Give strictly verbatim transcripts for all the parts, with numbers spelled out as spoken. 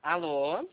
Alô?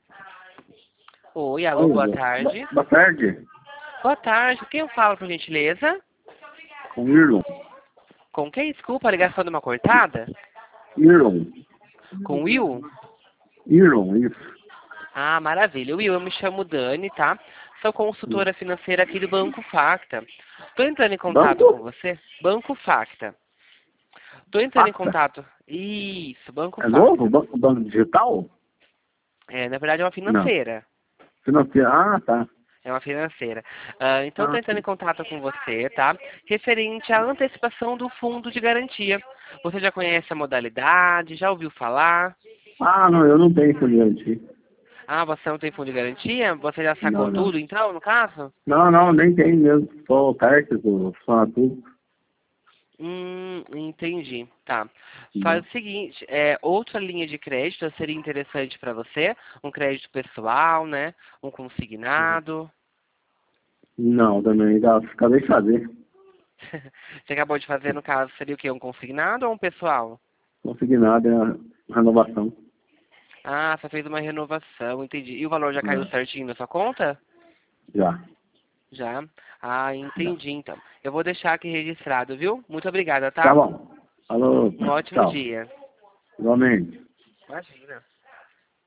Oi, alô, boa tarde. Boa tarde. Boa tarde, quem eu falo, por gentileza? Com Irlon. Com quem? Desculpa, a ligação de uma cortada? Irlon. Com o Will? Irlon, isso. Ah, maravilha. Will, eu me chamo Dani, tá? Sou consultora financeira aqui do Banco Facta. Tô entrando em contato Banco? com você. Banco Facta. Tô entrando em Facta? contato. Isso, Banco É novo? Facta. Banco, banco digital? É, na verdade é uma Não. financeira. Financeiro. Ah, tá. É uma financeira. Ah, então, estou Ah, entrando em sim. contato com você, tá? Referente à antecipação do fundo de garantia. Você já conhece a modalidade? Já ouviu falar? Ah, não, eu não tenho fundo de garantia. Ah, você não tem fundo de garantia? Você já Não, sacou não. tudo, então, no caso? Não, não, nem tem mesmo. Só cartas, só tudo. Hum, entendi. Tá. Faz Não. o seguinte, é, outra linha de crédito seria interessante para você? Um crédito pessoal, né? Um consignado. Não, também ainda acabei de fazer. Você acabou de fazer, no caso, seria o quê? Um consignado ou um pessoal? Consegui nada, é a renovação. Ah, você fez uma renovação, entendi. E o valor já caiu É, certinho na sua conta? já. Já? Ah, Já. entendi, então. Eu vou deixar aqui registrado, viu? Muito obrigada, Tá tá? bom. Alô, Um ótimo tchau. dia. Igualmente. Imagina.